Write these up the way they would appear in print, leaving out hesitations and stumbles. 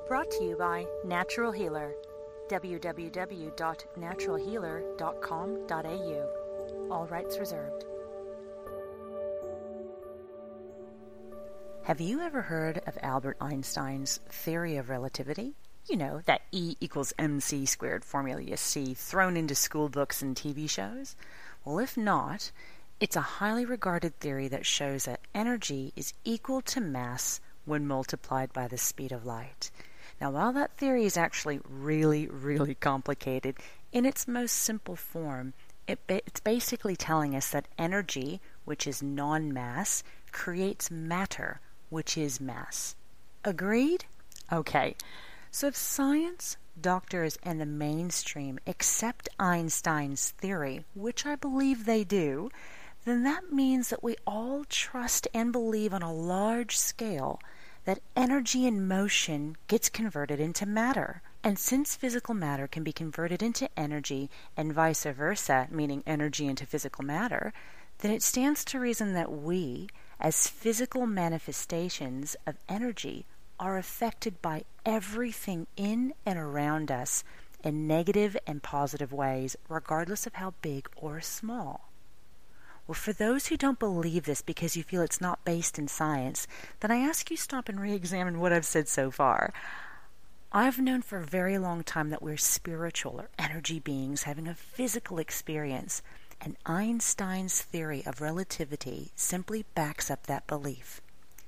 Brought to you by Natural Healer. www.naturalhealer.com.au. All rights reserved. Have you ever heard of Albert Einstein's theory of relativity? You know, that E equals mc squared formula you see thrown into school books and TV shows? Well, if not, it's a highly regarded theory that shows that energy is equal to mass when multiplied by the speed of light. Now, while that theory is actually really complicated, in its most simple form, it's basically telling us that energy, which is non-mass, creates matter, which is mass. Agreed? Okay. So if science, doctors, and the mainstream accept Einstein's theory, which I believe they do, then that means that we all trust and believe on a large scale that energy in motion gets converted into matter. And since physical matter can be converted into energy and vice versa, meaning energy into physical matter, then it stands to reason that we, as physical manifestations of energy, are affected by everything in and around us in negative and positive ways, regardless of how big or small. Well, for those who don't believe this because you feel it's not based in science, then I ask you stop and re-examine what I've said so far. I've known for a very long time that we're spiritual or energy beings having a physical experience, and Einstein's theory of relativity simply backs up that belief.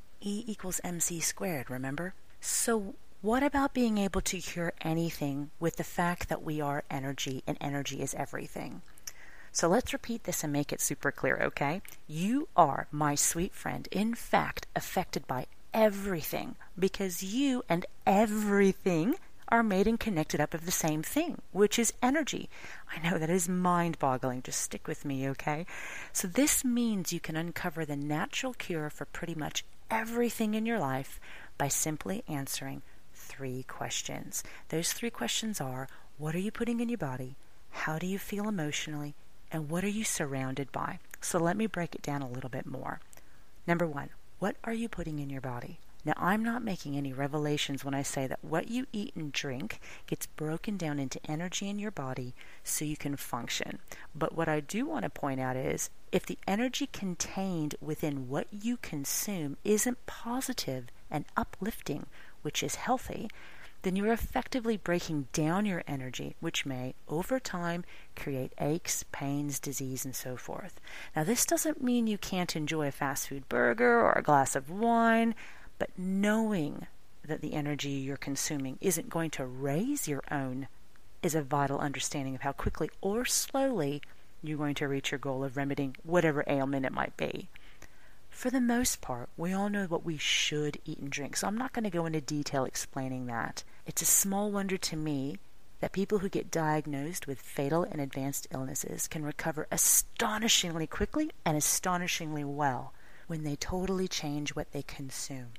E equals mc squared, remember? So what about being able to cure anything with the fact that we are energy and energy is everything? So let's repeat this and make it super clear, okay? You are, my sweet friend, in fact affected by everything because you and everything are made and connected up of the same thing, which is energy. I know that is mind-boggling. Just stick with me, okay? So this means you can uncover the natural cure for pretty much everything in your life by simply answering 3 questions. Those 3 questions are, what are you putting in your body? How do you feel emotionally? And what are you surrounded by? So let me break it down a little bit more. Number 1, what are you putting in your body? Now, I'm not making any revelations when I say that what you eat and drink gets broken down into energy in your body so you can function. But what I do want to point out is, if the energy contained within what you consume isn't positive and uplifting, which is healthy, then you're effectively breaking down your energy, which may, over time, create aches, pains, disease, and so forth. Now, this doesn't mean you can't enjoy a fast food burger or a glass of wine, but knowing that the energy you're consuming isn't going to raise your own is a vital understanding of how quickly or slowly you're going to reach your goal of remedying whatever ailment it might be. For the most part, we all know what we should eat and drink, so I'm not going to go into detail explaining that. It's a small wonder to me that people who get diagnosed with fatal and advanced illnesses can recover astonishingly quickly and astonishingly well when they totally change what they consume.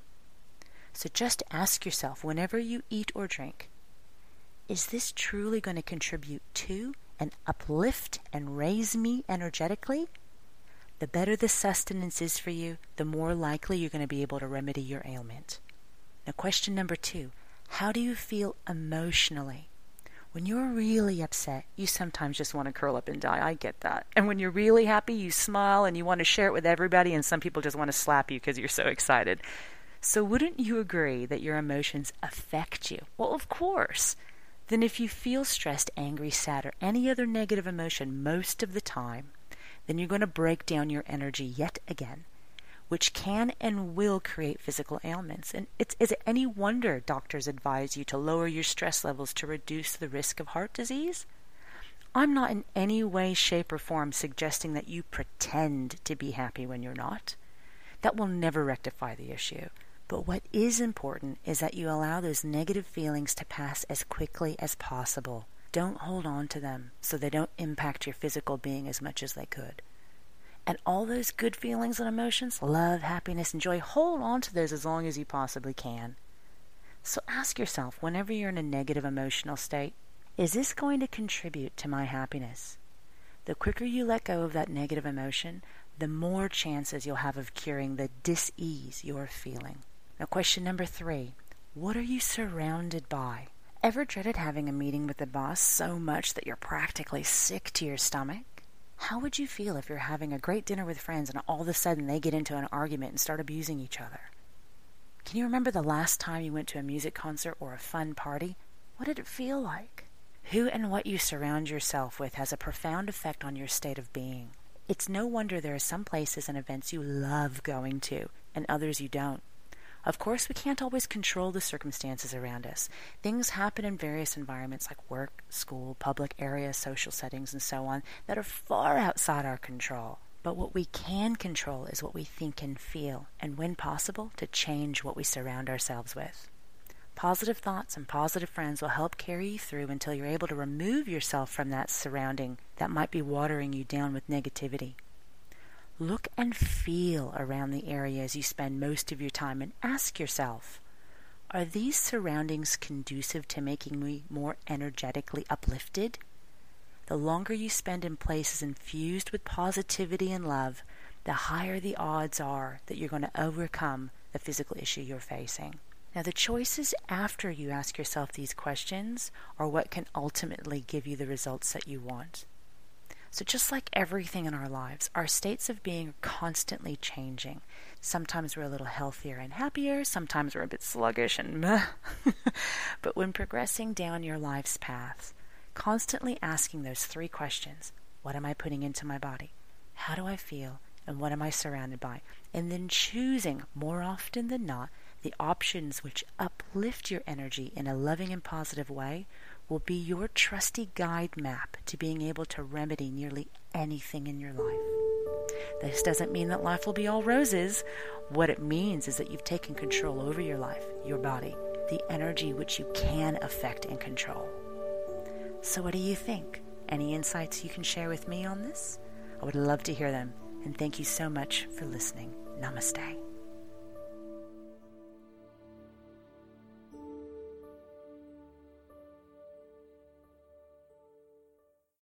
So just ask yourself, whenever you eat or drink, is this truly going to contribute to and uplift and raise me energetically? The better the sustenance is for you, the more likely you're going to be able to remedy your ailment. Now, question number 2, how do you feel emotionally? When you're really upset, you sometimes just want to curl up and die. I get that. And when you're really happy, you smile and you want to share it with everybody, and some people just want to slap you because you're so excited. So wouldn't you agree that your emotions affect you? Well, of course. Then if you feel stressed, angry, sad, or any other negative emotion most of the time, then you're going to break down your energy yet again, which can and will create physical ailments. And is it any wonder doctors advise you to lower your stress levels to reduce the risk of heart disease? I'm not in any way, shape, or form suggesting that you pretend to be happy when you're not. That will never rectify the issue. But what is important is that you allow those negative feelings to pass as quickly as possible. Don't hold on to them so they don't impact your physical being as much as they could. And all those good feelings and emotions, love, happiness, and joy, hold on to those as long as you possibly can. So ask yourself, whenever you're in a negative emotional state, is this going to contribute to my happiness? The quicker you let go of that negative emotion, the more chances you'll have of curing the dis-ease you're feeling. Now, question number 3. What are you surrounded by? Ever dreaded having a meeting with the boss so much that you're practically sick to your stomach? How would you feel if you're having a great dinner with friends and all of a sudden they get into an argument and start abusing each other? Can you remember the last time you went to a music concert or a fun party? What did it feel like? Who and what you surround yourself with has a profound effect on your state of being. It's no wonder there are some places and events you love going to and others you don't. Of course, we can't always control the circumstances around us. Things happen in various environments like work, school, public areas, social settings, and so on that are far outside our control. But what we can control is what we think and feel, and when possible, to change what we surround ourselves with. Positive thoughts and positive friends will help carry you through until you're able to remove yourself from that surrounding that might be watering you down with negativity. Look and feel around the areas you spend most of your time and ask yourself, are these surroundings conducive to making me more energetically uplifted? The longer you spend in places infused with positivity and love, the higher the odds are that you're going to overcome the physical issue you're facing. Now, the choices after you ask yourself these questions are what can ultimately give you the results that you want. So just like everything in our lives, our states of being are constantly changing. Sometimes we're a little healthier and happier, sometimes we're a bit sluggish and meh. But when progressing down your life's path, constantly asking those 3 questions, what am I putting into my body? How do I feel? And what am I surrounded by? And then choosing, more often than not, the options which uplift your energy in a loving and positive way will be your trusty guide map to being able to remedy nearly anything in your life. This doesn't mean that life will be all roses. What it means is that you've taken control over your life, your body, the energy which you can affect and control. So what do you think? Any insights you can share with me on this? I would love to hear them. And thank you so much for listening. Namaste.